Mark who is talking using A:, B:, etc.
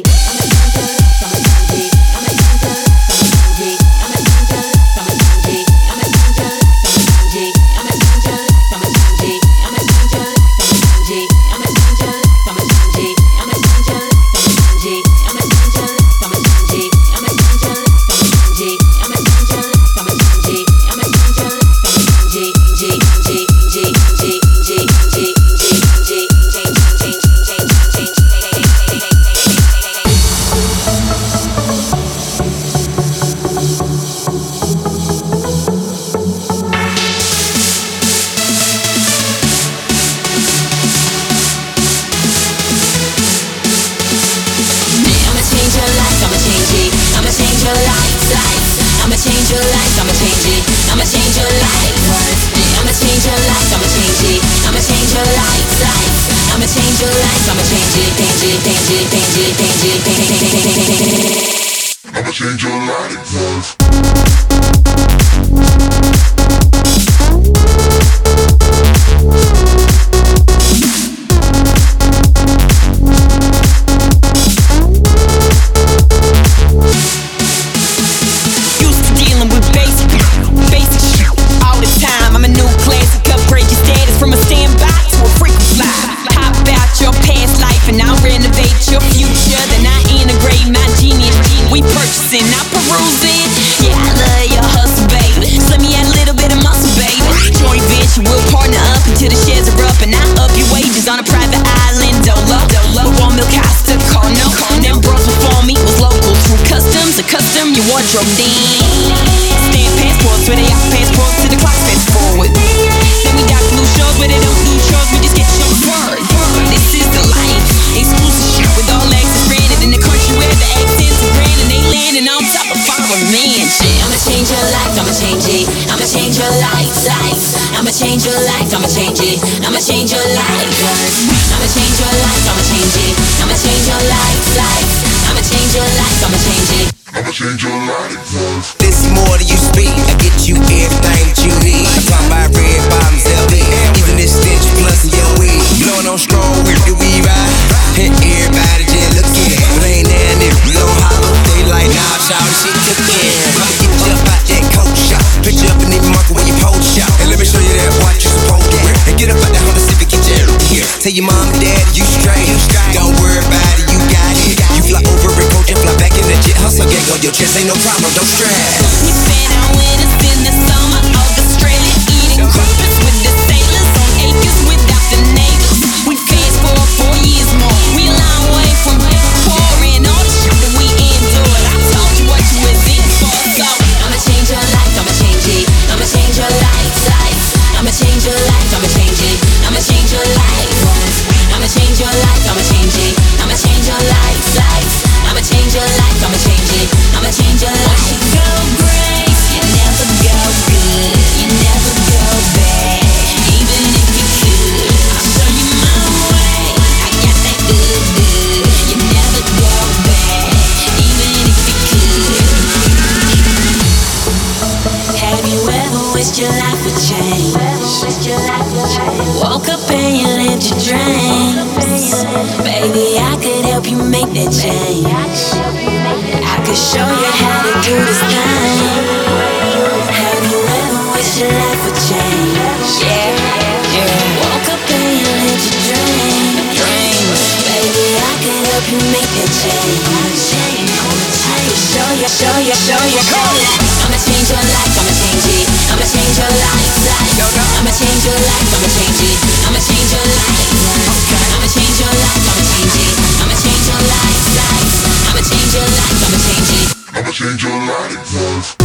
A: I'ma change your life.
B: Not perusing, yeah, I love your hustle, baby. Slim me out a little bit of muscle, baby. Joint venture, we'll partner up until the shares are up, and I up your wages on a private island, Dolo. But one milk Costa, no. Them bros before me was local, through customs, a custom your wardrobe then. Stamp passports where they have passports to the clock fast forward. Then we got blue shows where they don't do chores, we just get shows word. This is the life, exclusive shit with all access granted in the country where the accents are grand and they landing on top of our man shit. I'ma change your life, I'ma change it. I'ma change your life. I'ma change your life, I'ma change it. I'ma change your life. I'ma change your life, I'ma change it. I'ma change your life. I'ma change your life, I'ma change it.
A: I'ma change your life.
C: Listen more than you speak. I get you everything that you need. I'm talking about red bottoms, LV. Even this stench plus in your weed. Blowing on strong with the weed ride. And everybody just looking. But ain't there and if we don't holler. They like, nah, shout this shit cooking. I'ma get you up out that coat shop. Put you up in the market where you pose shop. And let me show you that watch you supposed to wear. And get up out that Honda Civic, get your here. Tell your mom and dad you straight. Don't worry about it, you got it. You fly over and coach and fly back in the jet. Hustle gang on your chest, ain't no problem, don't stress.
B: We spent our winters in the summer of Australia, eating crumpets with the sailors on acres without the neighbors. We fast forward 4 years more. We a long way from poor and all the shit that we endured. I told you what you was in for, so I'ma change your life, I'ma change it. I'ma change your life. I'ma change your life, I'ma change it. I'ma change your life. I'ma change your life, I'ma change it. I'ma change your life. I'ma change your life, I'ma change it. I'ma change your life. You go great, you never go good, you never go bad, even if you could. I'll show you my way, I got that good. You never go bad, even if you could. Have you ever wished your life would change? Woke up and you lived your dreams. Baby, I could help you make that change. I could show you how to do this thing. Have you ever wished your life would change? Yeah. Woke up and you lived your dreams. Baby, I could help you make that change. I could show you. I'ma change your life, I'ma change it. I'ma change your life. I'ma change your life, I'ma change it. I'ma change your life. I'ma change your life, I'ma change it. I'ma change your life. I'ma change your life, I'ma change it.
A: I'ma change your life.